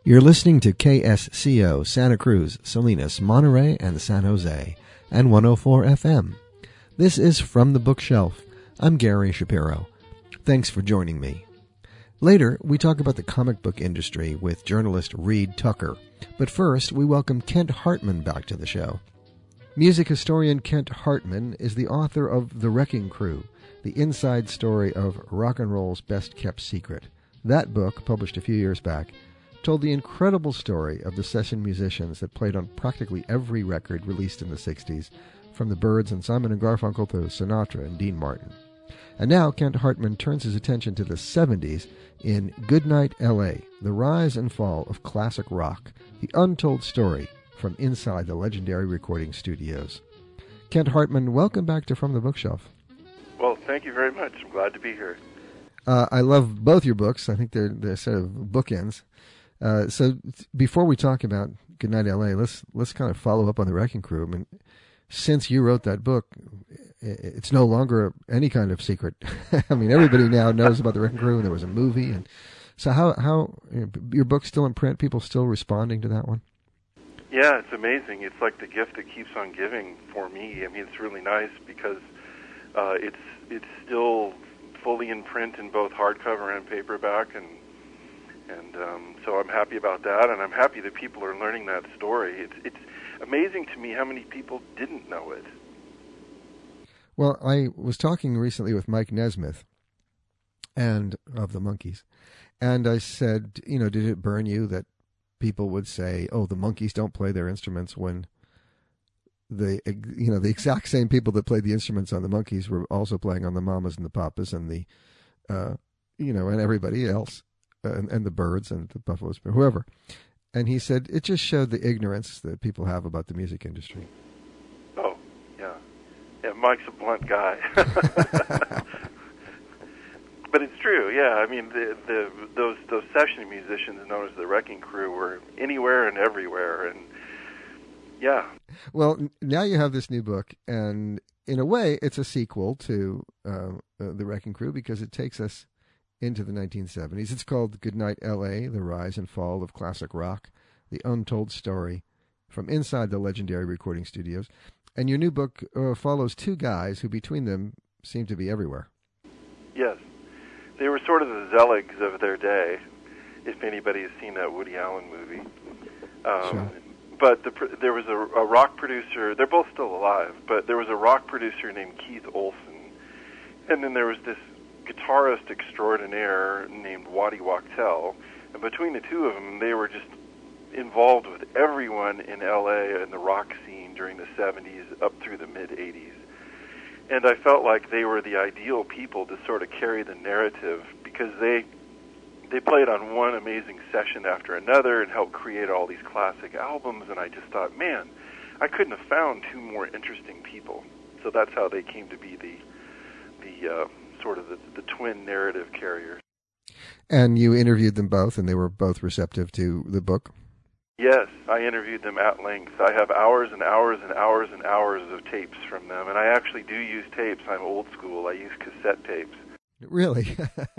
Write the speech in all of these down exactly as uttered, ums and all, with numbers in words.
You're listening to K S C O, Santa Cruz, Salinas, Monterey, and San Jose, and one oh four F M. This is From the Bookshelf. I'm Gary Shapiro. Thanks for joining me. Later, we talk about the comic book industry with journalist Reed Tucker. But first, we welcome Kent Hartman back to the show. Music historian Kent Hartman is the author of The Wrecking Crew, the inside story of rock and roll's best-kept secret. That book, published a few years back, told the incredible story of the session musicians that played on practically every record released in the sixties, from the Byrds and Simon and Garfunkel to Sinatra and Dean Martin. And now Kent Hartman turns his attention to the seventies in Goodnight L A, The Rise and Fall of Classic Rock, the untold story from inside the legendary recording studios. Kent Hartman, welcome back to From the Bookshelf. Well, thank you very much. I'm glad to be here. Uh, I love both your books. I think they're, they're a set of bookends. Uh, so before we talk about Goodnight L A, let's let's kind of follow up on The Wrecking Crew. I mean, since you wrote that book, it's no longer any kind of secret. I mean, everybody now knows about The Wrecking Crew, and there was a movie. And so how, how you know, your book's still in print? People still responding to that one? Yeah, it's amazing. It's like the gift that keeps on giving for me. I mean, it's really nice because uh, it's it's still fully in print in both hardcover and paperback, and And um, so I'm happy about that, and I'm happy that people are learning that story. It's, it's amazing to me how many people didn't know it. Well, I was talking recently with Mike Nesmith, and of the Monkees, and I said, you know, did it burn you that people would say, oh, the Monkees don't play their instruments, when the, you know, the exact same people that played the instruments on the Monkees were also playing on the Mamas and the Papas and the, uh, you know, and everybody else. And, and the Byrds and the Buffalo Spring, whoever. And he said it just showed the ignorance that people have about the music industry. Oh, yeah. Yeah, Mike's a blunt guy. But it's true, yeah. I mean, the, the those those session musicians known as the Wrecking Crew were anywhere and everywhere, and yeah. Well, now you have this new book, and in a way, it's a sequel to uh, uh, the Wrecking Crew, because it takes us into the nineteen seventies. It's called Goodnight L A, The Rise and Fall of Classic Rock, the untold story from inside the legendary recording studios. And your new book uh, follows two guys who, between them, seem to be everywhere. Yes. They were sort of the Zeligs of their day, if anybody has seen that Woody Allen movie. Um, sure. But the, there was a, a rock producer, they're both still alive, but there was a rock producer named Keith Olsen, and then there was this guitarist extraordinaire named Waddy Wachtel, and between the two of them, they were just involved with everyone in L A and the rock scene during the seventies up through the mid-eighties. And I felt like they were the ideal people to sort of carry the narrative, because they they played on one amazing session after another and helped create all these classic albums, and I just thought, man, I couldn't have found two more interesting people. So that's how they came to be the the uh, sort of the, the twin narrative carriers. And you interviewed them both, and they were both receptive to the book? Yes, I interviewed them at length. I have hours and hours and hours and hours of tapes from them, and I actually do use tapes. I'm old school. I use cassette tapes. Really?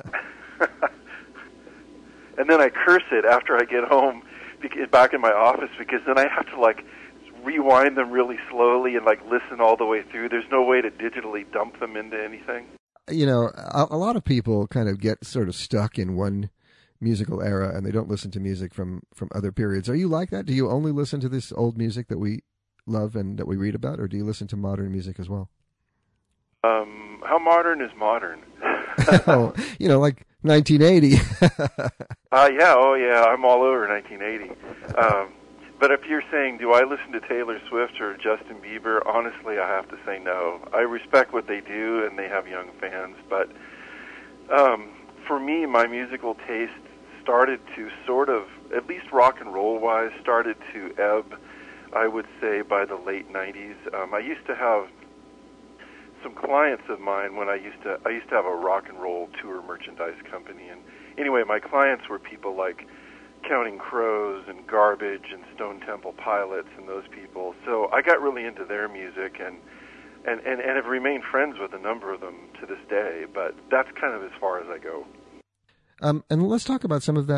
And then I curse it after I get home, back in my office, because then I have to, like, rewind them really slowly and, like, listen all the way through. There's no way to digitally dump them into anything. You know, a, a lot of people kind of get sort of stuck in one musical era, and they don't listen to music from, from other periods. Are you like that? Do you only listen to this old music that we love and that we read about, or do you listen to modern music as well? Um, how modern is modern? Oh, you know, like nineteen eighty. uh, yeah, oh yeah, I'm all over nineteen eighty. Um, but if you're saying, do I listen to Taylor Swift or Justin Bieber, honestly, I have to say no. I respect what they do, and they have young fans, but um, for me, my musical taste started to sort of, at least rock and roll-wise, started to ebb, I would say, by the late nineties. Um, I used to have some clients of mine when I used to I used to have a rock and roll tour merchandise company, and anyway, my clients were people like Counting Crows and Garbage and Stone Temple Pilots and those people. So I got really into their music, and and, and, and have remained friends with a number of them to this day, but that's kind of as far as I go. Um, and let's talk about some of that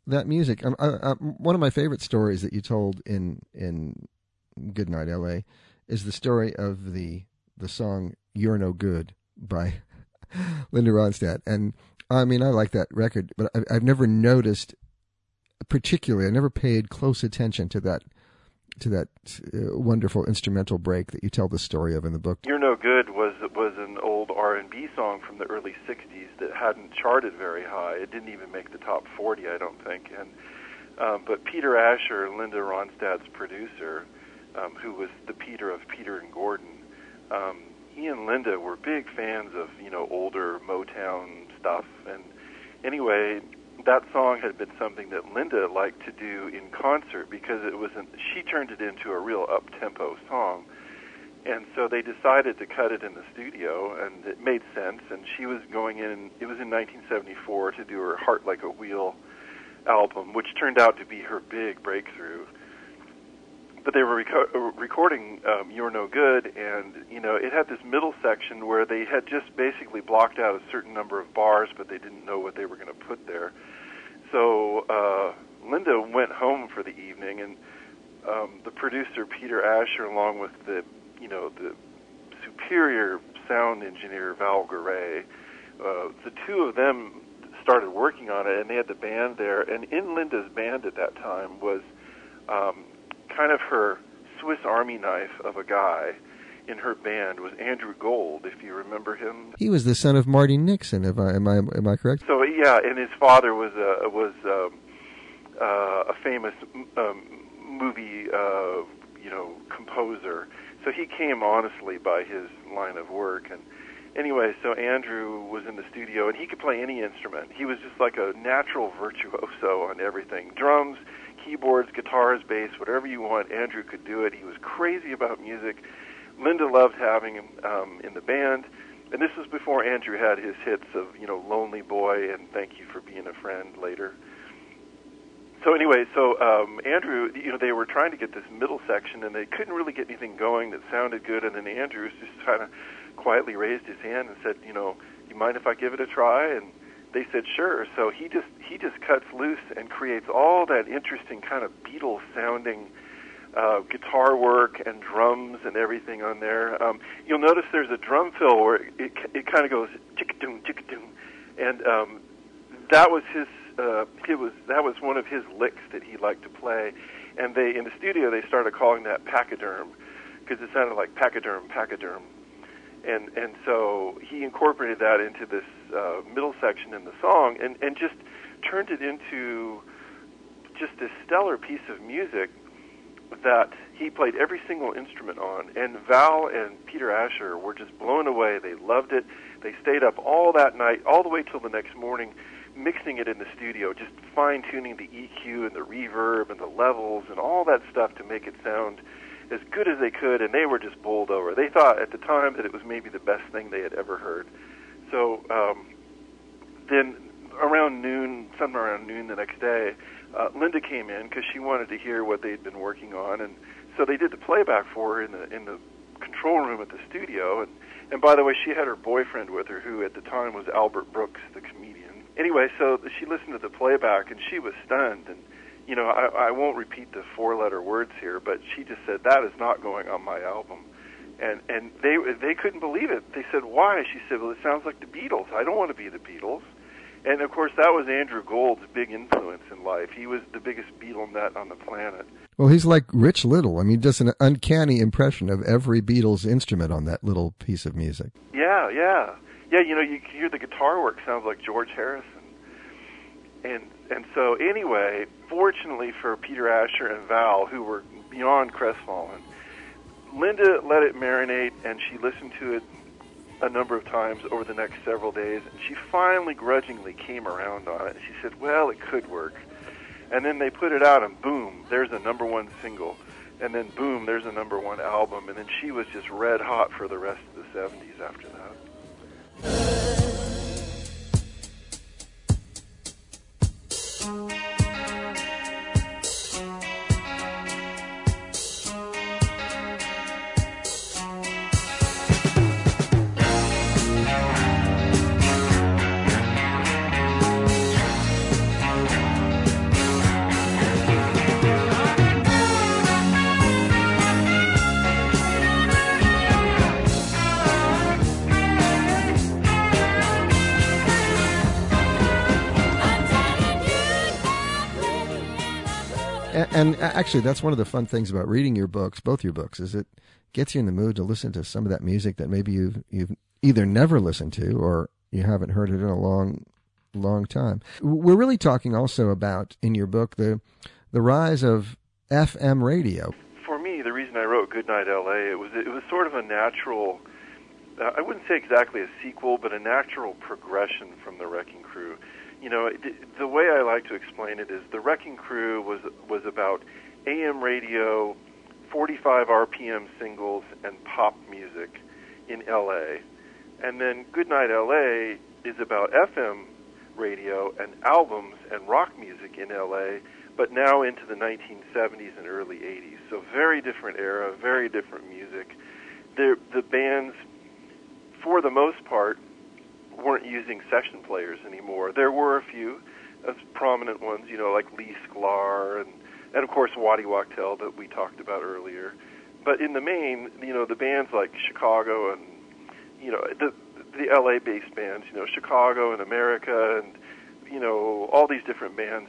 that music. Um, I, I, one of my favorite stories that you told in in Goodnight L A is the story of the the song "You're No Good" by Linda Ronstadt. And I mean, I like that record, but I've, I've never noticed, particularly, I never paid close attention to that to that uh, wonderful instrumental break that you tell the story of in the book. "You're No Good" was was an old R and B song from the early sixties that hadn't charted very high. It didn't even make the top forty, I don't think. And um, but Peter Asher, Linda Ronstadt's producer, um, who was the Peter of Peter and Gordon, um, he and Linda were big fans of, you know, older Motown stuff. And anyway, that song had been something that Linda liked to do in concert because it was an, she turned it into a real up-tempo song. And so they decided to cut it in the studio, and it made sense. And she was going in, it was in nineteen seventy-four, to do her Heart Like a Wheel album, which turned out to be her big breakthrough. But they were reco- recording um, "You're No Good," and, you know, it had this middle section where they had just basically blocked out a certain number of bars, but they didn't know what they were going to put there. So uh, Linda went home for the evening, and um, the producer, Peter Asher, along with the, you know, the superior sound engineer, Val Garay, uh, the two of them started working on it, and they had the band there. And in Linda's band at that time was um, kind of her Swiss Army knife of a guy in her band was Andrew Gold, if you remember him. He was the son of Marty Nixon, if I, am I am I correct? So, yeah, and his father was a, was um, uh, a famous um, movie, uh, you know, composer. So he came honestly by his line of work. And anyway, so Andrew was in the studio, and he could play any instrument. He was just like a natural virtuoso on everything. Drums, keyboards, guitars, bass, whatever you want, Andrew could do it. He was crazy about music. Linda loved having him um, in the band. And this was before Andrew had his hits of, you know, Lonely Boy and Thank You for Being a Friend later. So anyway, so um, Andrew, you know, they were trying to get this middle section, and they couldn't really get anything going that sounded good. And then Andrew just kind of quietly raised his hand and said, you know, you mind if I give it a try? And they said, sure. So he just he just cuts loose and creates all that interesting kind of Beatles-sounding uh, guitar work and drums and everything on there. Um, you'll notice there's a drum fill where it it, it kind of goes chick-a-doom, chick-a-doom, and um, that was his. Uh, it was that was one of his licks that he liked to play, and they in the studio they started calling that pachyderm because it sounded like pachyderm, pachyderm. And and so he incorporated that into this uh, middle section in the song, and, and just turned it into just this stellar piece of music that he played every single instrument on. And Val and Peter Asher were just blown away. They loved it. They stayed up all that night, all the way till the next morning, mixing it in the studio, just fine-tuning the E Q and the reverb and the levels and all that stuff to make it sound as good as they could, and they were just bowled over. They thought at the time that it was maybe the best thing they had ever heard. So um, then around noon, something around noon the next day, uh, Linda came in because she wanted to hear what they'd been working on, and so they did the playback for her in the in the control room at the studio. And, and by the way, she had her boyfriend with her, who at the time was Albert Brooks, the comedian. Anyway, so she listened to the playback, and she was stunned. And you know, I, I won't repeat the four-letter words here, but she just said, that is not going on my album. And and they they couldn't believe it. They said, why? She said, well, it sounds like the Beatles. I don't want to be the Beatles. And, of course, that was Andrew Gold's big influence in life. He was the biggest Beatle nut on the planet. Well, he's like Rich Little. I mean, just an uncanny impression of every Beatles instrument on that little piece of music. Yeah, yeah. Yeah, you know, you hear the guitar work sounds like George Harrison. And and so anyway, fortunately for Peter Asher and Val, who were beyond crestfallen, Linda let it marinate, and she listened to it a number of times over the next several days, and she finally grudgingly came around on it. She said, well, it could work. And then they put it out, and boom, there's a number one single. And then boom, there's a number one album. And then she was just red hot for the rest of the seventies after that. And actually, that's one of the fun things about reading your books, both your books, is it gets you in the mood to listen to some of that music that maybe you've, you've either never listened to or you haven't heard it in a long, long time. We're really talking also about, in your book, the the rise of F M radio. For me, the reason I wrote Goodnight L A, it was it was sort of a natural, uh, I wouldn't say exactly a sequel, but a natural progression from the Wrecking Crew. You know, it, the way I like to explain it is the Wrecking Crew was was about A M radio, forty-five R P M singles, and pop music in L A. And then Goodnight L A is about F M radio and albums and rock music in L A, but now into the nineteen seventies and early eighties. So very different era, very different music. The, the bands, for the most part, weren't using session players anymore. There were a few as prominent ones, you know, like Lee Sklar and, and of course, Waddy Wachtel that we talked about earlier. But in the main, you know, the bands like Chicago and, you know, the the L A-based bands, you know, Chicago and America and, you know, all these different bands,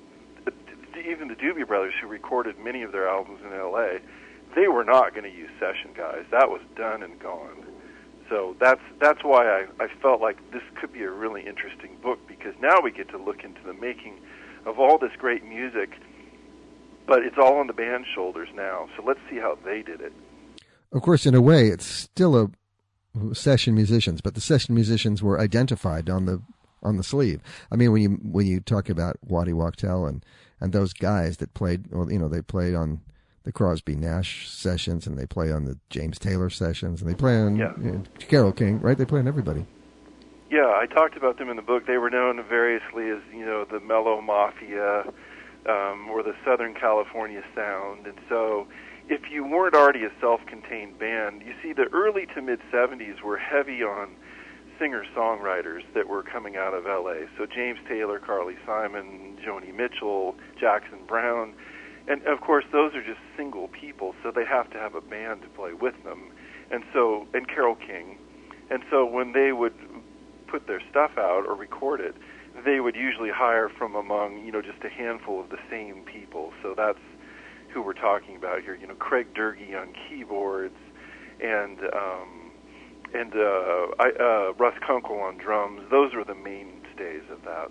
even the Doobie Brothers, who recorded many of their albums in L A, they were not going to use session guys. That was done and gone. So that's that's why I, I felt like this could be a really interesting book, because now we get to look into the making of all this great music, but it's all on the band's shoulders now. So let's see how they did it. Of course, in a way, it's still a session musicians, but the session musicians were identified on the on the sleeve. I mean, when you when you talk about Waddy Wachtel and and those guys that played, well, you know, they played on the Crosby Nash sessions, and they play on the James Taylor sessions, and they play on yeah. you know, Carole King, right? They play on everybody. Yeah, I talked about them in the book. They were known variously as, you know, the Mellow Mafia um, or the Southern California Sound. And so if you weren't already a self-contained band, you see the early to mid-seventies were heavy on singer-songwriters that were coming out of L A. So James Taylor, Carly Simon, Joni Mitchell, Jackson Browne. And, of course, those are just single people, so they have to have a band to play with them. And so, and Carole King. And so when they would put their stuff out or record it, they would usually hire from among, you know, just a handful of the same people. So that's who we're talking about here. You know, Craig Durgee on keyboards, and um, and uh, I, uh, Russ Kunkel on drums. Those were the mainstays of that.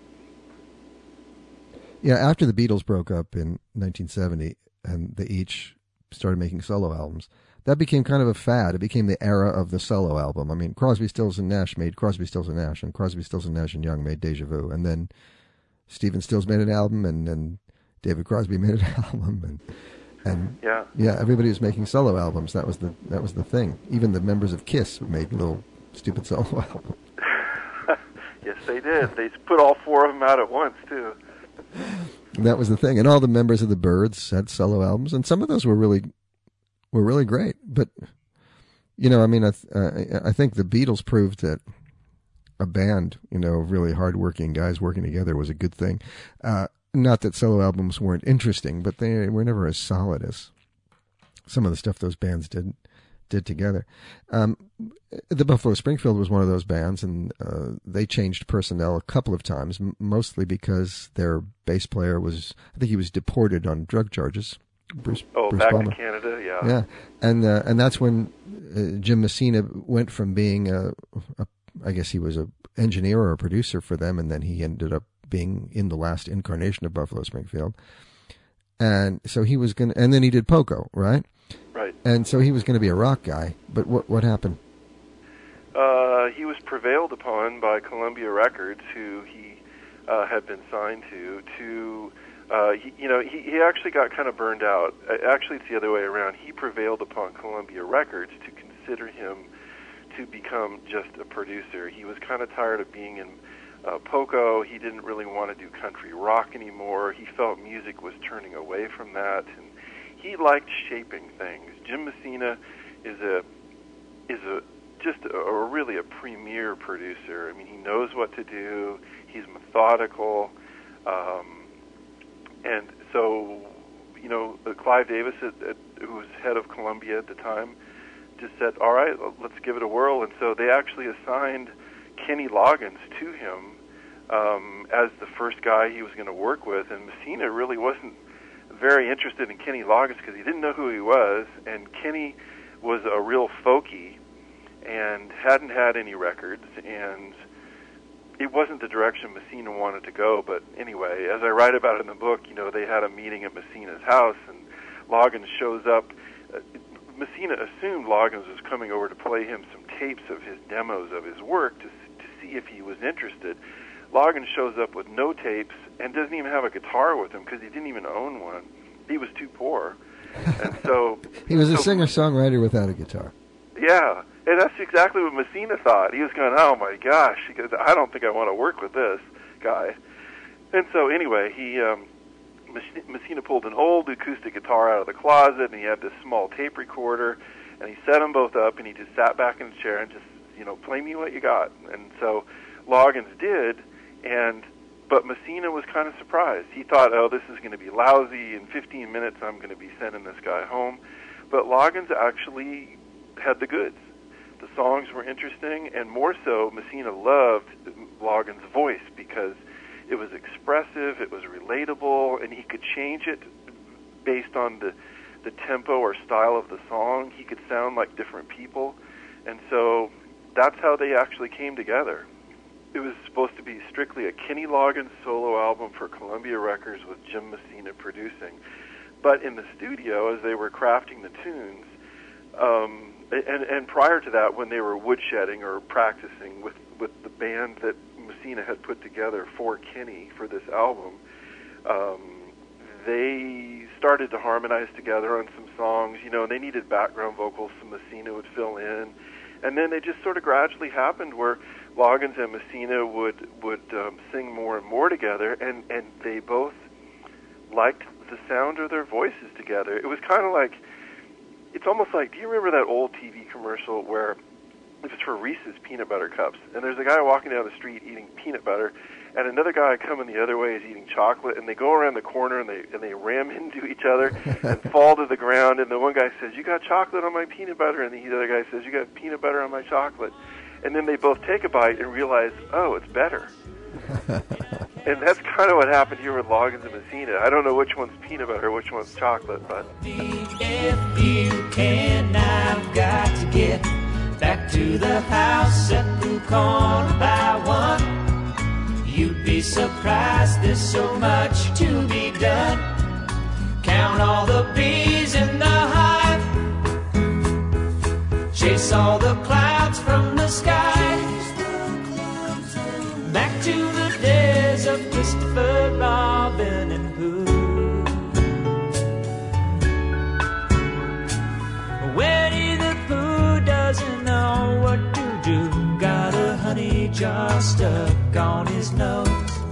Yeah, after the Beatles broke up in nineteen seventy and they each started making solo albums, that became kind of a fad. It became the era of the solo album. I mean, Crosby, Stills and Nash made Crosby, Stills and Nash, and Crosby, Stills and Nash and Young made Deja Vu, and then Stephen Stills made an album, and then David Crosby made an album, and and yeah, yeah, everybody was making solo albums. That was the that was the thing. Even the members of Kiss made little stupid solo albums. Yes, they did. They put all four of them out at once too. That was the thing, and all the members of the Byrds had solo albums, and some of those were really, were really great. But you know, I mean, I, th- uh, I think the Beatles proved that a band, you know, of really hardworking guys working together was a good thing. Uh, not that solo albums weren't interesting, but they were never as solid as some of the stuff those bands did did together. Um, the Buffalo Springfield was one of those bands, and uh, they changed personnel a couple of times, m- mostly because their bass player was, I think he was deported on drug charges. Bruce, oh, Bruce back Palmer. to Canada, yeah. Yeah, and uh, and that's when uh, Jim Messina went from being a, a, I guess he was a engineer or a producer for them, and then he ended up being in the last incarnation of Buffalo Springfield. And so he was going to, and then he did Poco, right? Right. And so he was going to be a rock guy, but what what happened? Uh, he was prevailed upon by Columbia Records, who he uh, had been signed to, to, uh, he, you know, he, he actually got kind of burned out. Actually, it's the other way around. He prevailed upon Columbia Records to consider him to become just a producer. He was kind of tired of being in uh, Poco. He didn't really want to do country rock anymore. He felt music was turning away from that, and he liked shaping things. Jim Messina is a is a just a, a really a premier producer. I mean, he knows what to do. He's methodical, um, and so you know, Clive Davis, at, at, who was head of Columbia at the time, just said, "All right, let's give it a whirl." And so they actually assigned Kenny Loggins to him um, as the first guy he was going to work with. And Messina really wasn't very interested in Kenny Loggins because he didn't know who he was, and Kenny was a real folkie and hadn't had any records, and it wasn't the direction Messina wanted to go. But anyway, as I write about it in the book, you know, they had a meeting at Messina's house, and Loggins shows up. Uh, Messina assumed Loggins was coming over to play him some tapes of his demos of his work to to see if he was interested. Loggins shows up with no tapes and doesn't even have a guitar with him because he didn't even own one. He was too poor. And so he was a so, singer-songwriter without a guitar. Yeah, and that's exactly what Messina thought. He was going, oh my gosh, he goes, I don't think I want to work with this guy. And so anyway, he um, Messina pulled an old acoustic guitar out of the closet, and he had this small tape recorder, and he set them both up, and he just sat back in the chair and just, you know, play me what you got. And so Loggins did, and but Messina was kind of surprised. He thought, oh, this is going to be lousy. In fifteen minutes, I'm going to be sending this guy home. But Loggins actually had the goods. The songs were interesting, and more so, Messina loved Loggins' voice because it was expressive, it was relatable, and he could change it based on the, the tempo or style of the song. He could sound like different people, and so that's how they actually came together. It was supposed to be strictly a Kenny Loggins solo album for Columbia Records with Jim Messina producing. But in the studio, as they were crafting the tunes, um, and, and prior to that, when they were woodshedding or practicing with, with the band that Messina had put together for Kenny for this album, um, they started to harmonize together on some songs. You know, they needed background vocals, so Messina would fill in. And then it just sort of gradually happened where Loggins and Messina would would um, sing more and more together, and, and they both liked the sound of their voices together. It was kind of like, it's almost like, do you remember that old T V commercial where it was for Reese's peanut butter cups, and there's a guy walking down the street eating peanut butter, and another guy coming the other way is eating chocolate, and they go around the corner and they and they ram into each other and fall to the ground, and the one guy says, you got chocolate on my peanut butter, and the other guy says, you got peanut butter on my chocolate. And then they both take a bite and realize, oh, it's better. And that's kind of what happened here with Loggins and Messina. I don't know which one's peanut butter, which one's chocolate, but... If you can, I've got to get back to the house at the corner by one. You'd be surprised, there's so much to be done. Count all the bees in the hive. Chase all the clouds from the sky. Back to the days of Christopher Robin and Pooh. Winnie the Pooh doesn't know what to do. Got a honey jar stuck on his nose.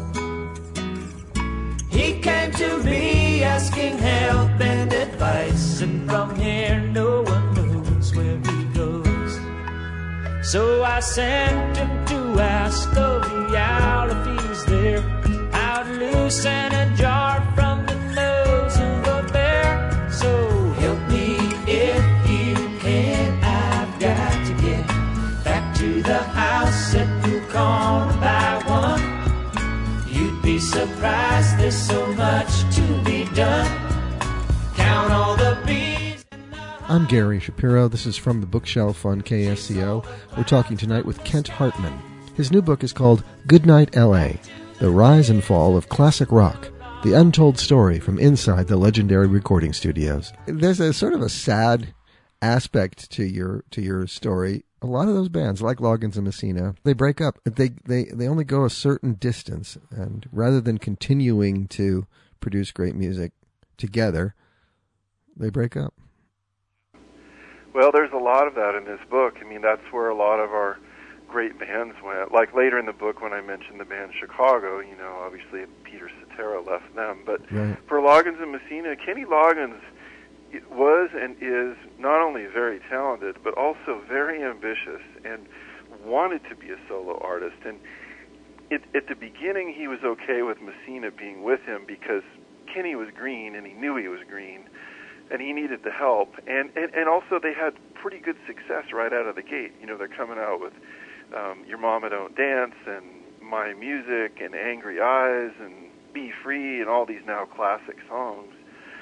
He came to me asking help and advice, and from here no one knows where he goes. So I sent him to ask of the owl if he's there, out loose in a jar from the nose of a bear. So help me if you can, I've got to get back to the house at the corner by one. You'd be surprised, there's so much to be done. Count all the bees. I'm Gary Shapiro. This is From the Bookshelf on K S C O. We're talking tonight with Kent Hartman. His new book is called Goodnight, L A, The Rise and Fall of Classic Rock, the untold story from inside the legendary recording studios. There's a sort of a sad aspect to your to your story. A lot of those bands, like Loggins and Messina, they break up. They, they, they only go a certain distance, and rather than continuing to produce great music together, they break up. Well, there's a lot of that in this book. I mean, that's where a lot of our great bands went. Like later in the book when I mentioned the band Chicago, you know, obviously Peter Cetera left them. But right. For Loggins and Messina, Kenny Loggins was and is not only very talented, but also very ambitious and wanted to be a solo artist. And it, at the beginning, he was okay with Messina being with him because Kenny was green, and he knew he was green, and he needed the help. And, and, and also they had pretty good success right out of the gate. You know, they're coming out with um, Your Mama Don't Dance and My Music and Angry Eyes and Be Free and all these now classic songs.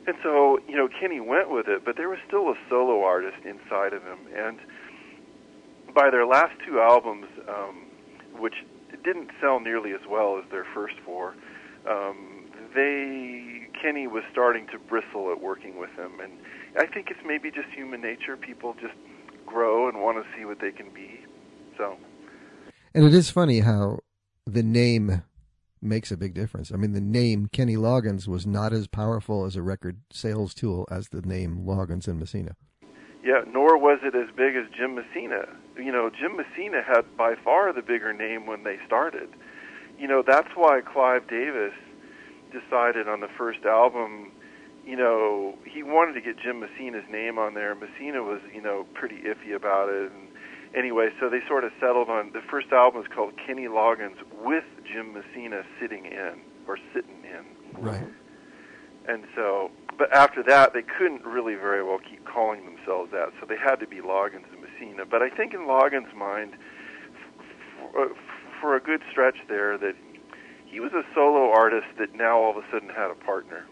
And so, you know, Kenny went with it, but there was still a solo artist inside of him. And by their last two albums, um, which didn't sell nearly as well as their first four, um, they Kenny was starting to bristle at working with him. And I think it's maybe just human nature. People just grow and want to see what they can be. So, and it is funny how the name makes a big difference. I mean, the name Kenny Loggins was not as powerful as a record sales tool as the name Loggins and Messina. Yeah, nor was it as big as Jim Messina. You know, Jim Messina had by far the bigger name when they started. You know, that's why Clive Davis decided on the first album, you know, he wanted to get Jim Messina's name on there. Messina was, you know, pretty iffy about it. And anyway, so they sort of settled on, the first album is called Kenny Loggins with Jim Messina sitting in, or sitting in. Right. And so, but after that, they couldn't really very well keep calling themselves that, so they had to be Loggins and Messina. But I think in Loggins' mind, for, for a good stretch there, that he was a solo artist that now all of a sudden had a partner.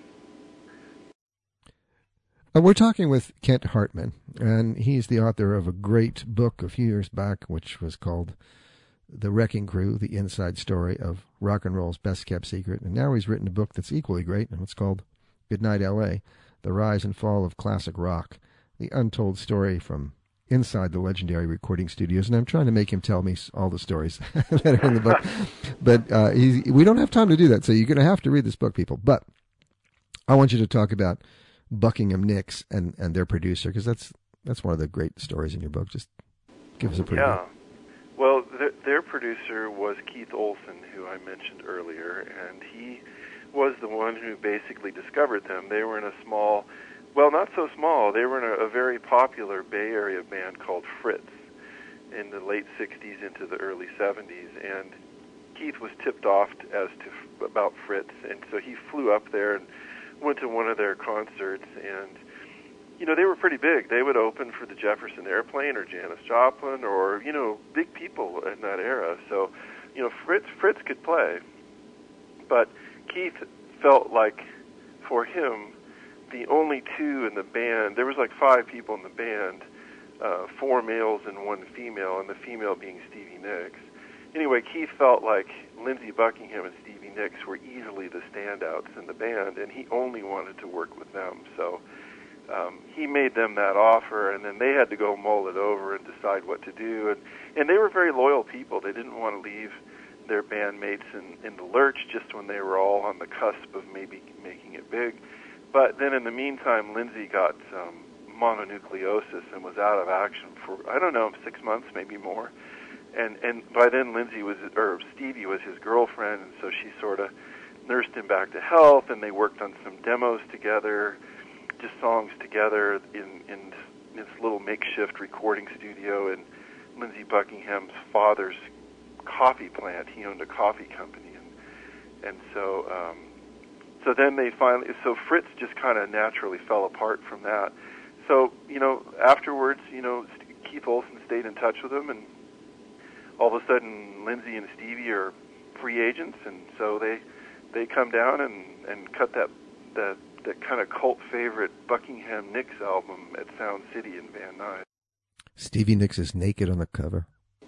Uh, we're talking with Kent Hartman, and he's the author of a great book a few years back, which was called The Wrecking Crew, The Inside Story of Rock and Roll's Best Kept Secret. And now he's written a book that's equally great, and it's called Goodnight, L A, The Rise and Fall of Classic Rock, the untold story from inside the legendary recording studios. And I'm trying to make him tell me all the stories that are in the book. But uh, he's, we don't have time to do that, so you're going to have to read this book, people. But I want you to talk about Buckingham Nicks and, and their producer, because that's that's one of the great stories in your book. Just give us a preview. Yeah. Well, th- their producer was Keith Olsen, who I mentioned earlier, and he was the one who basically discovered them. They were in a small, well, not so small, they were in a, a very popular Bay Area band called Fritz in the late sixties into the early seventies, and Keith was tipped off as to about Fritz, and so he flew up there and went to one of their concerts, and, you know, they were pretty big. They would open for the Jefferson Airplane or Janis Joplin or, you know, big people in that era. So, you know, Fritz Fritz could play. But Keith felt like, for him, the only two in the band, there was like five people in the band, uh, four males and one female, and the female being Stevie Nicks. Anyway, Keith felt like Lindsey Buckingham and Stevie Nicks were easily the standouts in the band, and he only wanted to work with them. So um, he made them that offer, and then they had to go mull it over and decide what to do. And, and they were very loyal people. They didn't want to leave their bandmates in, in the lurch just when they were all on the cusp of maybe making it big. But then in the meantime, Lindsey got um, mononucleosis and was out of action for, I don't know, six months, maybe more. And and by then Lindsey was, or Stevie was his girlfriend, and so she sort of nursed him back to health, and they worked on some demos together, just songs together in, in this little makeshift recording studio in Lindsey Buckingham's father's coffee plant. He owned a coffee company, and and so um, so then they finally, so Fritz just kind of naturally fell apart from that. So, you know, afterwards, you know, Keith Olsen stayed in touch with him, and all of a sudden, Lindsey and Stevie are free agents, and so they they come down and, and cut that that that kind of cult favorite Buckingham Nicks album at Sound City in Van Nuys. Stevie Nicks is naked on the cover.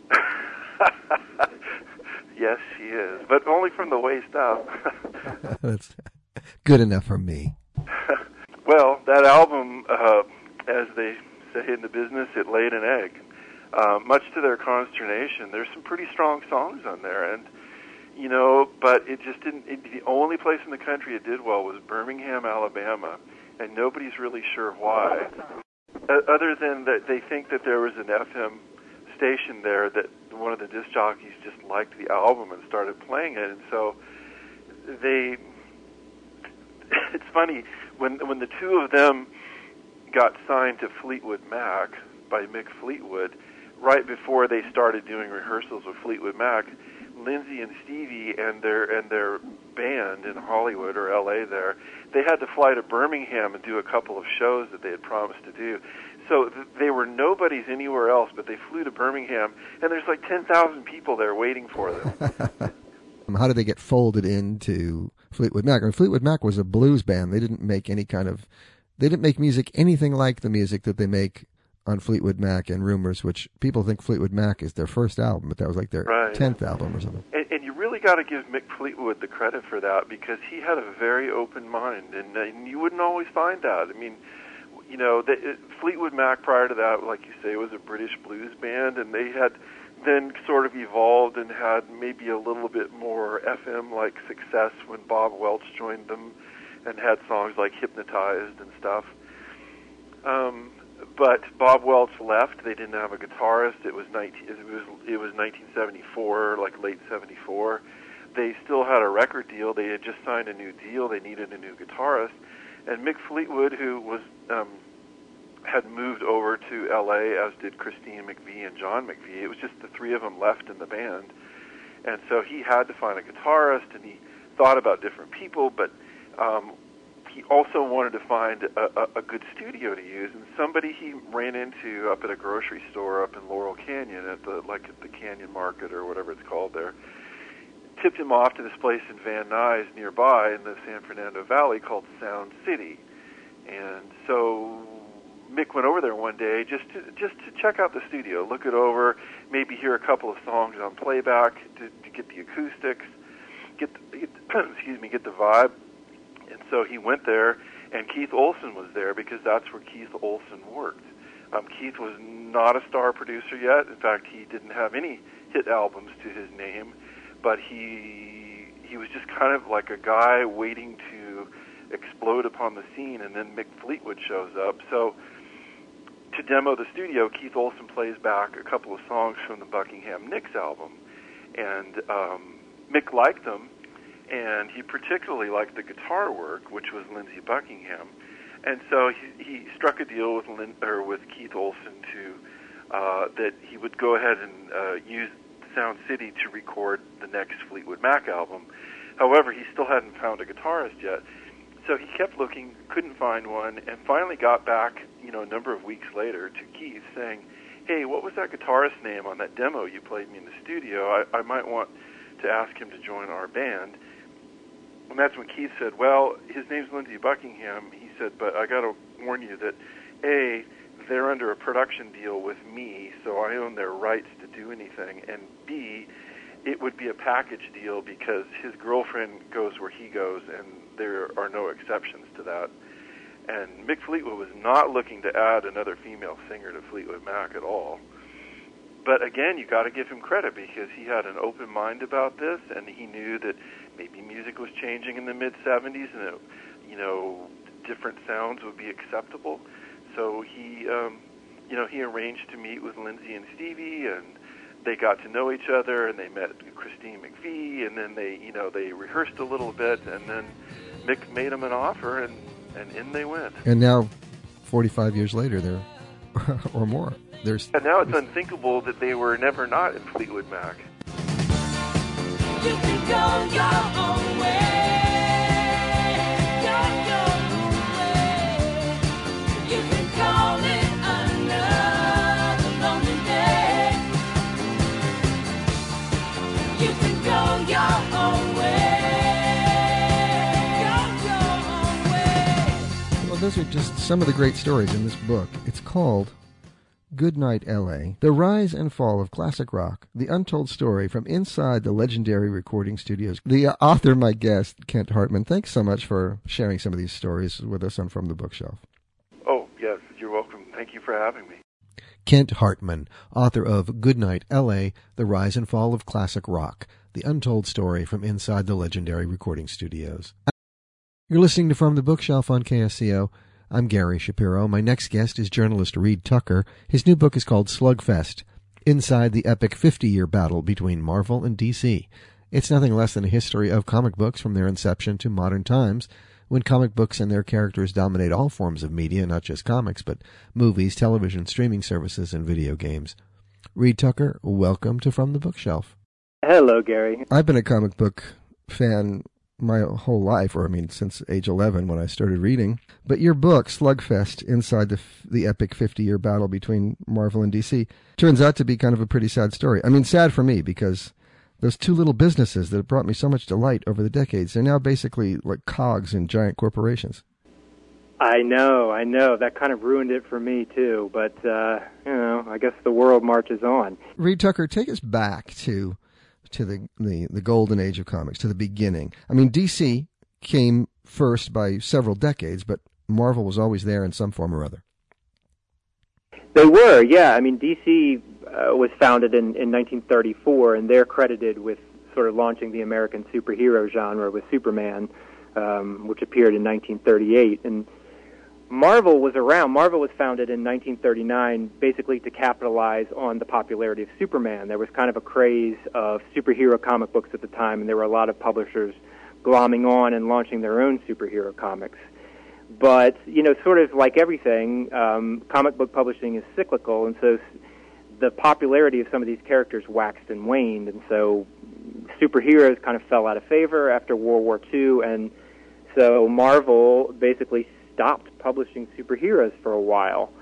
Yes, she is, but only from the waist up. That's good enough for me. Well, that album, uh, as they say in the business, it laid an egg. Uh, much to their consternation, there's some pretty strong songs on there, and you know, but it just didn't. It, the only place in the country it did well was Birmingham, Alabama, and nobody's really sure why. Uh, other than that, they think that there was an F M station there that one of the disc jockeys just liked the album and started playing it, and so they. It's funny when when the two of them got signed to Fleetwood Mac by Mick Fleetwood. Right before they started doing rehearsals with Fleetwood Mac, Lindsey and Stevie and their and their band in Hollywood or L A there, they had to fly to Birmingham and do a couple of shows that they had promised to do. So th- they were nobodies anywhere else, but they flew to Birmingham, and there's like ten thousand people there waiting for them. How did they get folded into Fleetwood Mac. I mean, Fleetwood Mac was a blues band. They didn't make any kind of, they didn't make music anything like the music that they make on Fleetwood Mac and Rumors, which people think Fleetwood Mac is their first album, but that was like their right. tenth album or something. And, and you really got to give Mick Fleetwood the credit for that, because he had a very open mind, and, and you wouldn't always find that. I mean, you know, the, it, Fleetwood Mac prior to that, like you say, was a British blues band, and they had then sort of evolved and had maybe a little bit more F M-like success when Bob Welch joined them and had songs like Hypnotized and stuff. Um, but Bob Welch left. They didn't have a guitarist. It was nineteen. It was it was nineteen seventy-four, like late seventy-four. They still had a record deal. They had just signed a new deal. They needed a new guitarist, and Mick Fleetwood, who was um, had moved over to L A, as did Christine McVie and John McVie. It was just the three of them left in the band, and so he had to find a guitarist, and he thought about different people, but um, he also wanted to find a, a, a good studio to use, and somebody he ran into up at a grocery store up in Laurel Canyon, at the like at the Canyon Market or whatever it's called there, tipped him off to this place in Van Nuys nearby in the San Fernando Valley called Sound City. And so Mick went over there one day just to just to check out the studio, look it over, maybe hear a couple of songs on playback to, to get the acoustics, get, the, get excuse me, get the vibe. And so he went there, and Keith Olsen was there because that's where Keith Olsen worked. Um, Keith was not a star producer yet. In fact, he didn't have any hit albums to his name, but he he was just kind of like a guy waiting to explode upon the scene, and then Mick Fleetwood shows up. So to demo the studio, Keith Olsen plays back a couple of songs from the Buckingham Nicks album, and um, Mick liked them, and he particularly liked the guitar work, which was Lindsey Buckingham, and so he, he struck a deal with Lin, or with Keith Olsen to uh, that he would go ahead and uh, use Sound City to record the next Fleetwood Mac album. However, he still hadn't found a guitarist yet, so he kept looking, couldn't find one, and finally got back, you know, a number of weeks later to Keith saying, "Hey, what was that guitarist name on that demo you played me in the studio? I, I might want to ask him to join our band." And that's when Keith said, "Well, his name's Lindsey Buckingham." He said, "But I got to warn you that, A, they're under a production deal with me, so I own their rights to do anything, and B, it would be a package deal because his girlfriend goes where he goes, and there are no exceptions to that." And Mick Fleetwood was not looking to add another female singer to Fleetwood Mac at all. But again, you got to give him credit because he had an open mind about this, and he knew that maybe music was changing in the mid seventies, and it, you know, different sounds would be acceptable. So he, um, you know, he arranged to meet with Lindsey and Stevie, and they got to know each other, and they met Christine McVie, and then they, you know, they rehearsed a little bit, and then Mick made him an offer, and, and in they went. And now, forty-five years later, they're or more. There's and now it's unthinkable that they were never not in Fleetwood Mac. You can go your own way, go your own way. You can call it another lonely day. You can go your own way, go your own way. Well, those are just some of the great stories in this book. It's called Goodnight, L A, The Rise and Fall of Classic Rock, The Untold Story from Inside the Legendary Recording Studios. The uh, author, my guest, Kent Hartman, thanks so much for sharing some of these stories with us on From the Bookshelf. Oh, yes, you're welcome. Thank you for having me. Kent Hartman, author of Goodnight, L A, The Rise and Fall of Classic Rock, The Untold Story from Inside the Legendary Recording Studios. You're listening to From the Bookshelf on K S C O. I'm Gary Shapiro. My next guest is journalist Reed Tucker. His new book is called Slugfest, Inside the Epic fifty-Year Battle Between Marvel and D C. It's nothing less than a history of comic books from their inception to modern times, when comic books and their characters dominate all forms of media, not just comics, but movies, television, streaming services, and video games. Reed Tucker, welcome to From the Bookshelf. Hello, Gary. I've been a comic book fan my whole life, or I mean since age eleven when I started reading. But your book, Slugfest, Inside the the Epic fifty-Year Battle Between Marvel and D C, turns out to be kind of a pretty sad story. I mean, sad for me because Those two little businesses that have brought me so much delight over the decades, they're now basically like cogs in giant corporations. I know, I know. That kind of ruined it for me, too. But, uh, you know, I guess the world marches on. Reed Tucker, take us back to to the, the, the golden age of comics, to the beginning. I mean, D C came first by several decades, but Marvel was always there in some form or other. They were, yeah. I mean, D C uh, was founded in, in nineteen thirty-four, and they're credited with sort of launching the American superhero genre with Superman, um, which appeared in nineteen thirty-eight. And Marvel was around. Marvel was founded in nineteen thirty-nine basically to capitalize on the popularity of Superman. There was kind of a craze of superhero comic books at the time, and there were a lot of publishers glomming on and launching their own superhero comics. But, you know, sort of like everything, um, comic book publishing is cyclical, and so the popularity of some of these characters waxed and waned, and so superheroes kind of fell out of favor after World War Two, and so Marvel basically stopped publishing superheroes for a while.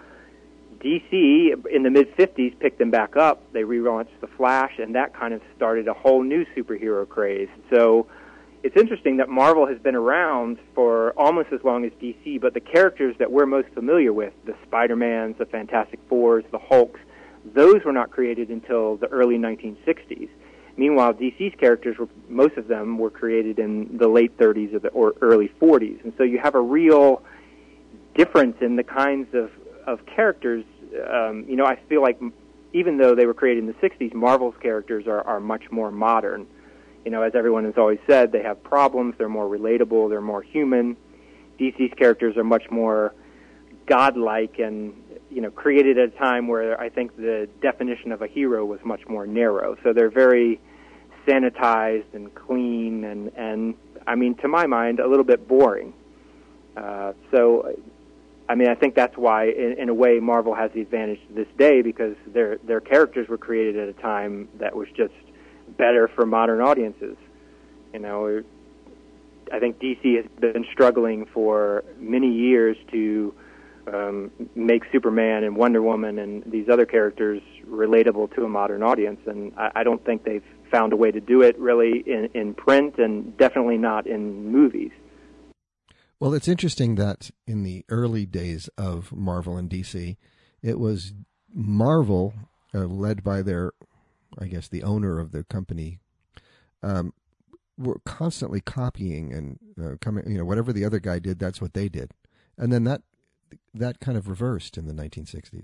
D C, in the mid-fifties, picked them back up. They relaunched The Flash, and that kind of started a whole new superhero craze. So it's interesting that Marvel has been around for almost as long as D C, but the characters that we're most familiar with, the Spider-Mans, the Fantastic Fours, the Hulks, those were not created until the early nineteen sixties. Meanwhile, D C's characters, were, most of them were created in the late thirties or, the, or early forties. And so you have a real difference in the kinds of, of characters. Um, you know, I feel like even though they were created in the sixties, Marvel's characters are, are much more modern. You know, as everyone has always said, they have problems, they're more relatable, they're more human. D C's characters are much more godlike and, you know, created at a time where I think the definition of a hero was much more narrow. So they're very sanitized and clean and, and I mean, to my mind, a little bit boring. Uh, so, I mean, I think that's why, in, in a way, Marvel has the advantage to this day, because their their characters were created at a time that was just better for modern audiences. You know, I think D C has been struggling for many years to um, make Superman and Wonder Woman and these other characters relatable to a modern audience, and I, I don't think they've found a way to do it really in, in print, and definitely not in movies. Well, it's interesting that in the early days of Marvel and D C, it was Marvel, uh, led by their, I guess, the owner of the company, um, were constantly copying and uh, coming. You know, whatever the other guy did, that's what they did, and then that that kind of reversed in the nineteen sixties.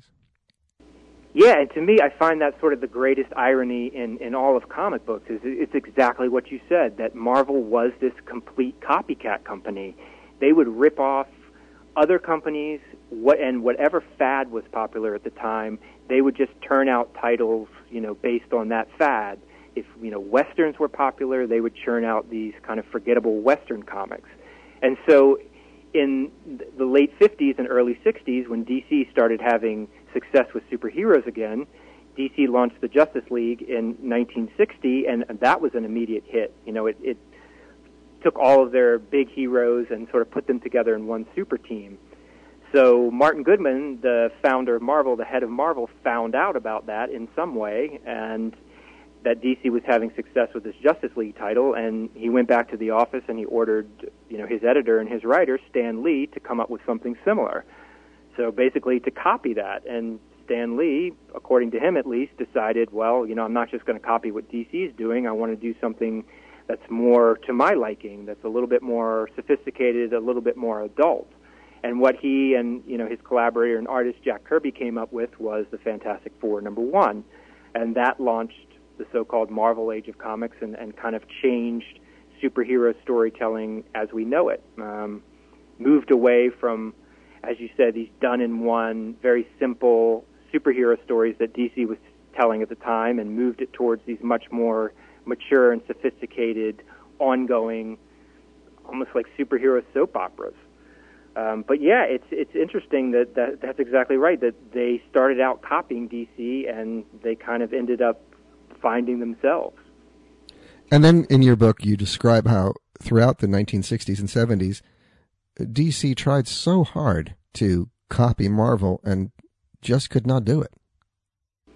Yeah, and to me, I find that sort of the greatest irony in, in all of comic books. Is it's exactly what you said, that Marvel was this complete copycat company. They would rip off other companies, what and whatever fad was popular at the time, they would just turn out titles, you know, based on that fad. If, you know, Westerns were popular, they would churn out these kind of forgettable Western comics. And so in the late fifties and early sixties, when D C started having success with superheroes again, D C launched the Justice League in nineteen sixty, and that was an immediate hit. You know, it, it took all of their big heroes and sort of put them together in one super team. So Martin Goodman, the founder of Marvel, the head of Marvel, found out about that in some way, and that D C was having success with this Justice League title, and he went back to the office and he ordered, you know, his editor and his writer, Stan Lee, to come up with something similar. So basically to copy that, and Stan Lee, according to him at least, decided, well, you know, I'm not just going to copy what D C is doing, I want to do something that's more to my liking, that's a little bit more sophisticated, a little bit more adult. And what he and, you know, his collaborator and artist Jack Kirby came up with was the Fantastic Four number one. And that launched the so-called Marvel Age of Comics and, and kind of changed superhero storytelling as we know it. Um, moved away from, as you said, these done-in-one, very simple superhero stories that D C was telling at the time, and moved it towards these much more mature and sophisticated, ongoing, almost like superhero soap operas. Um, but yeah, it's it's interesting that, that that's exactly right, that they started out copying D C and they kind of ended up finding themselves. And then in your book, you describe how throughout the nineteen sixties and seventies, D C tried so hard to copy Marvel and just could not do it.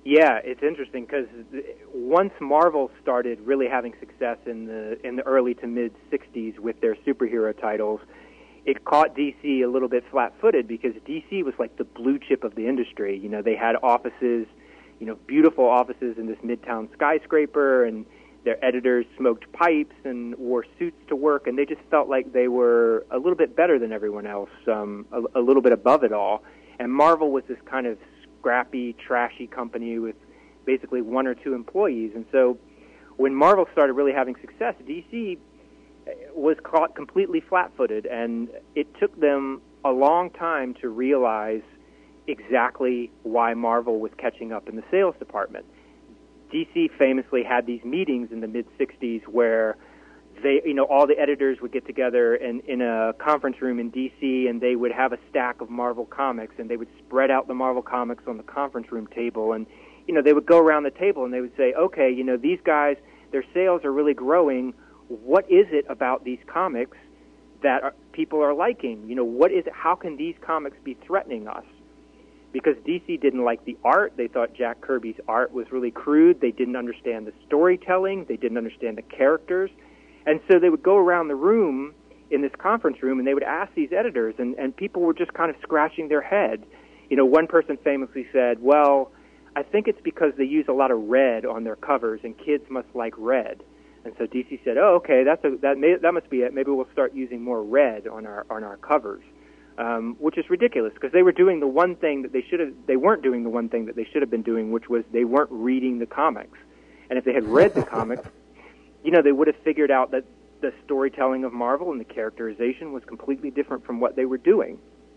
Yeah, it's interesting because once Marvel started really having success in the in the early to mid sixties with their superhero titles, it caught D C a little bit flat-footed because D C was like the blue chip of the industry. You know, they had offices, you know, beautiful offices in this midtown skyscraper, and their editors smoked pipes and wore suits to work, and they just felt like they were a little bit better than everyone else, um, a, a little bit above it all. And Marvel was this kind of scrappy, trashy company with basically one or two employees. And so when Marvel started really having success, D C was caught completely flat-footed, and it took them a long time to realize exactly why Marvel was catching up in the sales department. D C famously had these meetings in the mid-sixties where they, you know, all the editors would get together in, in a conference room in D C, and they would have a stack of Marvel comics, and they would spread out the Marvel comics on the conference room table, and, you know, they would go around the table and they would say, okay, you know, these guys, their sales are really growing. What is it about these comics that are, people are liking? You know, what is it? How can these comics be threatening us? Because D C didn't like the art. They thought Jack Kirby's art was really crude. They didn't understand the storytelling. They didn't understand the characters. And so they would go around the room in this conference room, and they would ask these editors, and, and people were just kind of scratching their head. You know, one person famously said, well, I think it's because they use a lot of red on their covers, and kids must like red. And so D C said, oh, okay, that's a, that, may, that must be it. Maybe we'll start using more red on our on our covers, um, which is ridiculous because they were doing the one thing that they should have, they weren't doing the one thing that they should have been doing, which was they weren't reading the comics. And if they had read the comics, you know, they would have figured out that the storytelling of Marvel and the characterization was completely different from what they were doing.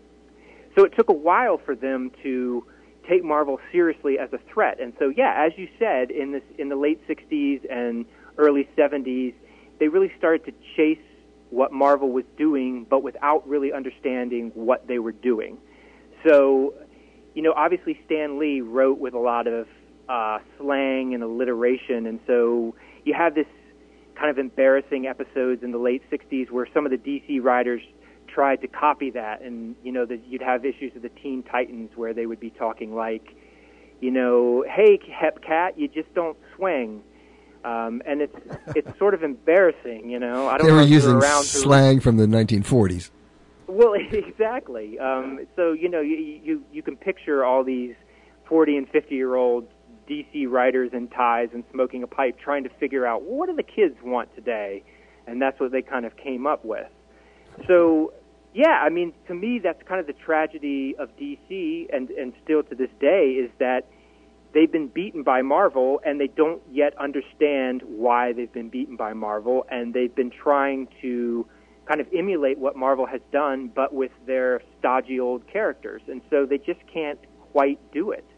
So it took a while for them to take Marvel seriously as a threat. And so, yeah, as you said, in this in the late sixties and early seventies, they really started to chase what Marvel was doing, but without really understanding what they were doing. So, you know, obviously Stan Lee wrote with a lot of uh, slang and alliteration, and so you have this kind of embarrassing episodes in the late sixties where some of the D C writers tried to copy that, and, you know, that you'd have issues of the Teen Titans where they would be talking like, you know, hey, Hepcat, you just don't swing. Um, and it's it's sort of embarrassing, you know. I don't they know were if using around slang from the nineteen forties. Well, exactly. Um, so, you know, you, you you can picture all these forty and fifty-year-old D C writers in ties and smoking a pipe trying to figure out, well, what do the kids want today? And that's what they kind of came up with. So, yeah, I mean, to me, that's kind of the tragedy of D C, and, and still to this day, is that they've been beaten by Marvel, and they don't yet understand why they've been beaten by Marvel, and they've been trying to kind of emulate what Marvel has done, but with their stodgy old characters, and so they just can't quite do it.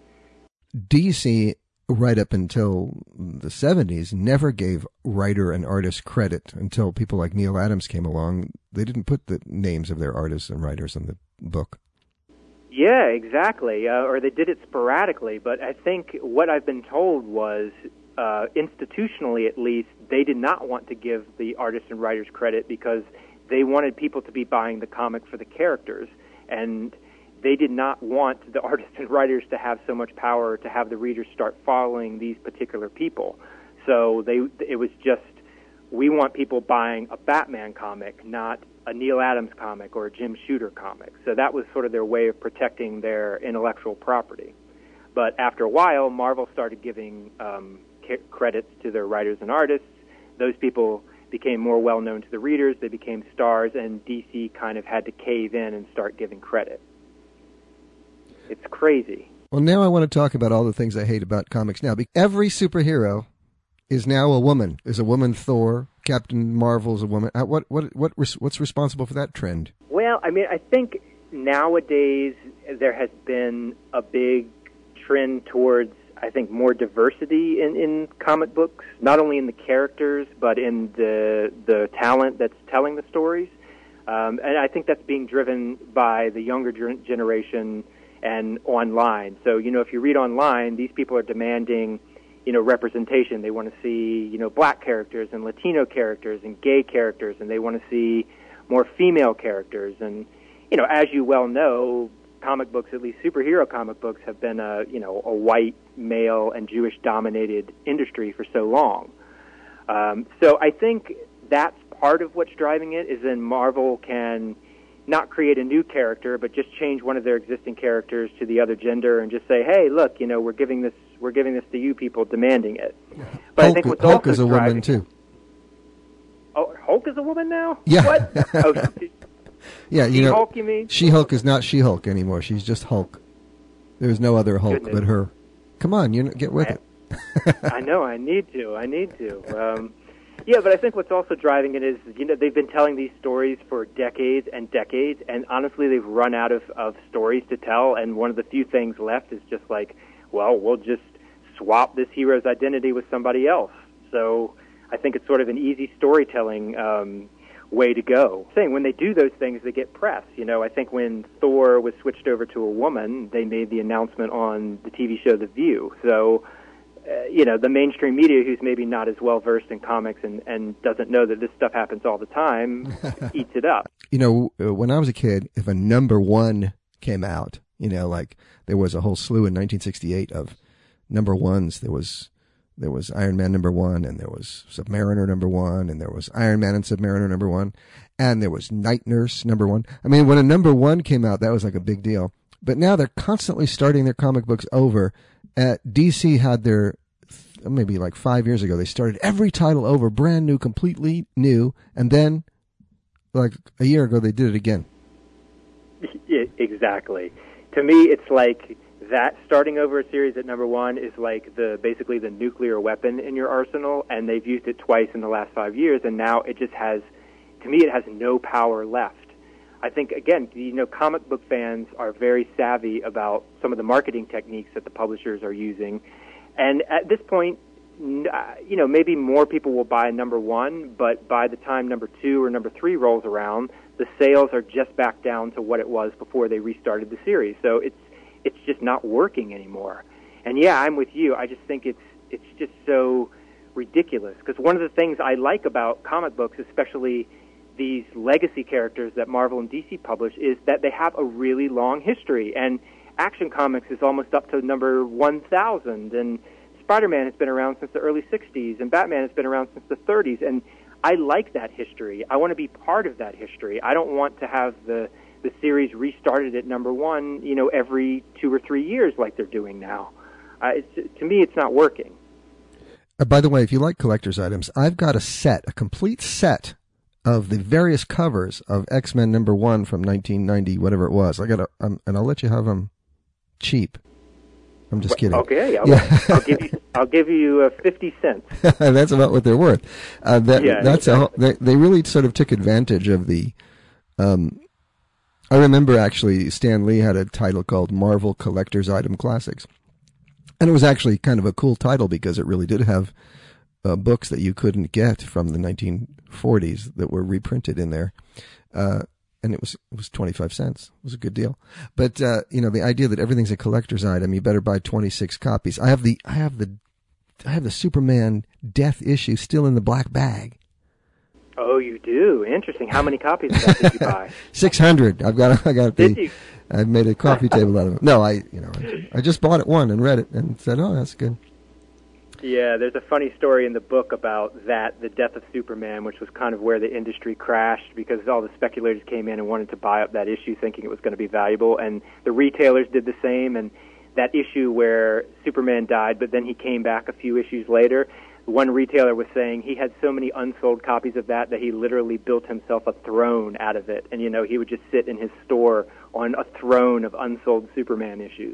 D C, right up until the seventies, never gave writer and artist credit until people like Neil Adams came along. They didn't put the names of their artists and writers in the book. Yeah, exactly. Uh, or they did it sporadically, but I think what I've been told was, uh, institutionally at least, they did not want to give the artists and writers credit because they wanted people to be buying the comic for the characters, and they did not want the artists and writers to have so much power to have the readers start following these particular people. So they, it was just, we want people buying a Batman comic, not a Neil Adams comic or a Jim Shooter comic. So that was sort of their way of protecting their intellectual property. But after a while, Marvel started giving um, credits to their writers and artists. Those people became more well-known to the readers. They became stars, and D C kind of had to cave in and start giving credit. It's crazy. Well, now I want to talk about all the things I hate about comics now. Every superhero is now a woman. Is a woman Thor. Captain Marvel's a woman. What what what what's responsible for that trend? Well, I mean, I think nowadays there has been a big trend towards, I think, more diversity in, in comic books, not only in the characters, but in the the talent that's telling the stories. Um, and I think that's being driven by the younger ger- generation and online. So, you know, if you read online, these people are demanding, you know, representation. They want to see, you know, black characters and Latino characters and gay characters, and they want to see more female characters. And, you know, as you well know, comic books, at least superhero comic books, have been a you know a white, male, and Jewish-dominated industry for so long. Um, so I think that's part of what's driving it. Is then Marvel can not create a new character, but just change one of their existing characters to the other gender and just say, "Hey, look, you know, we're giving this, we're giving this to you people, demanding it." But Hulk, I think what's Hulk also is a driving woman too. Oh, Hulk is a woman now? Yeah. What? Oh, yeah, you know, She-Hulk, you mean? She-Hulk is not She-Hulk anymore. She's just Hulk. There's no other Hulk Goodness. but her. Come on, you know, get with I, it. I know. I need to. I need to. Um, yeah, but I think what's also driving it is, you know, they've been telling these stories for decades and decades, and honestly, they've run out of, of stories to tell, and one of the few things left is just like, well, we'll just swap this hero's identity with somebody else. So I think it's sort of an easy storytelling um, way to go. Saying when they do those things, they get press. You know, I think when Thor was switched over to a woman, they made the announcement on the T V show The View. So, uh, you know, the mainstream media, who's maybe not as well versed in comics and, and doesn't know that this stuff happens all the time, eats it up. You know, when I was a kid, if a number one came out, you know, like there was a whole slew in nineteen sixty-eight of number ones. There was there was Iron Man number one, and there was Submariner number one, and there was Iron Man and Submariner number one, and there was Night Nurse number one. I mean, when a number one came out, that was like a big deal. But now they're constantly starting their comic books over. Uh, D C had their, maybe like five years ago, they started every title over, brand new, completely new, and then like a year ago they did it again. Yeah, exactly. To me, it's like that starting over a series at number one is like the basically the nuclear weapon in your arsenal, and they've used it twice in the last five years, and now it just has, to me, it has no power left. I think, again, you know, comic book fans are very savvy about some of the marketing techniques that the publishers are using, and at this point, you know, maybe more people will buy number one, but by the time number two or number three rolls around, the sales are just back down to what it was before they restarted the series. So it's it's just not working anymore. And yeah, I'm with you. I just think it's it's just so ridiculous, because one of the things I like about comic books, especially these legacy characters that Marvel and D C publish, is that they have a really long history. And Action Comics is almost up to number one thousand, and Spider-Man has been around since the early sixties, and Batman has been around since the thirties, and I like that history. I want to be part of that history. I don't want to have the the series restarted at number one, you know, every two or three years like they're doing now. Uh, it's, to me, it's not working. Uh, by the way, if you like collector's items, I've got a set, a complete set of the various covers of X-Men number one from nineteen ninety, whatever it was. I got a, um, and I'll let you have them cheap. I'm just kidding. Okay, I'll, yeah. I'll give you. I'll give you uh, fifty cents. That's about what they're worth. Uh, that, yeah, that's exactly. a, they, they really sort of took advantage of the. Um, I remember actually Stan Lee had a title called Marvel Collector's Item Classics, and it was actually kind of a cool title because it really did have uh, books that you couldn't get from the nineteen forties that were reprinted in there. Uh, And it was it was twenty-five cents. It was a good deal. But uh, you know, the idea that everything's a collector's item, you better buy twenty-six copies. I have the I have the I have the Superman Death issue still in the black bag. Oh, you do? Interesting. How many copies of that did you buy? Six hundred. I've got I got the Did you? I've made a coffee table out of it. No, I you know I, I just bought it one and read it and said, oh, that's good. Yeah, there's a funny story in the book about that, the death of Superman, which was kind of where the industry crashed because all the speculators came in and wanted to buy up that issue thinking it was going to be valuable, and the retailers did the same, and that issue where Superman died, but then he came back a few issues later, one retailer was saying he had so many unsold copies of that that he literally built himself a throne out of it, and, you know, he would just sit in his store on a throne of unsold Superman issues.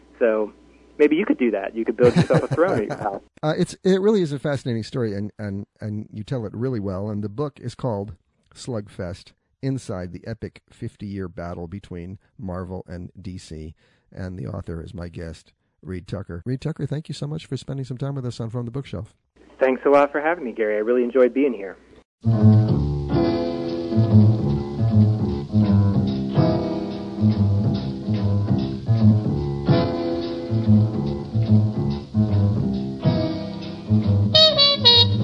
So maybe you could do that. You could build yourself a throne at your house. Uh, it's it really is a fascinating story, and, and, and you tell it really well. And the book is called Slugfest: Inside the Epic fifty-Year Battle Between Marvel and D C. And the author is my guest, Reed Tucker. Reed Tucker, thank you so much for spending some time with us on From the Bookshelf. Thanks a lot for having me, Gary. I really enjoyed being here.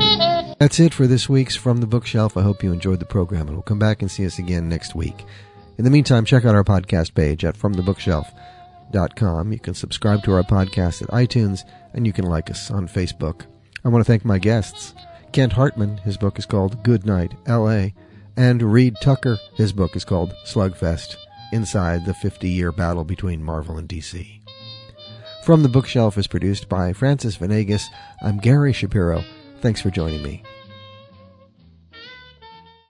That's it for this week's From the Bookshelf. I hope you enjoyed the program, and we'll come back and see us again next week. In the meantime, check out our podcast page at from the bookshelf dot com. You can subscribe to our podcast at iTunes, and you can like us on Facebook. I want to thank my guests. Kent Hartman, his book is called Good Night, L A, and Reed Tucker, his book is called Slugfest, Inside the fifty-Year Battle Between Marvel and D C. From the Bookshelf is produced by Francis Venegas. I'm Gary Shapiro. Thanks for joining me.